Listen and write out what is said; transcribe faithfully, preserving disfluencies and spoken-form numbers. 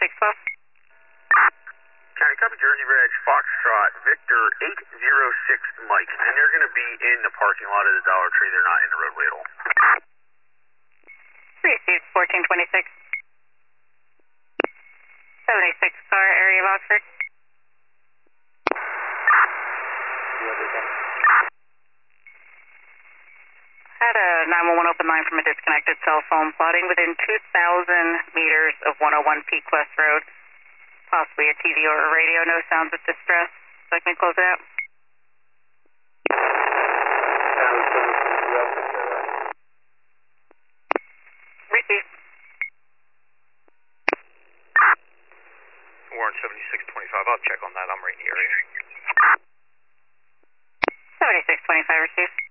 seventy-six twelve. County copy, Jersey Reg, Foxtrot, Victor eight zero six Mike, and they're going to be in the parking lot of the Dollar Tree. They're not in the roadway at all. Received fourteen twenty-six. seventy-six car, area of Oxford. Had a nine one one open line from a disconnected cell phone plotting within two thousand meters of one oh one Peak West Road. Possibly a T V or a radio, no sounds of distress. So I can close it out. Received. Warren seventy-six twenty-five, I'll check on that. I'm right in the area. seventy-six twenty-five received.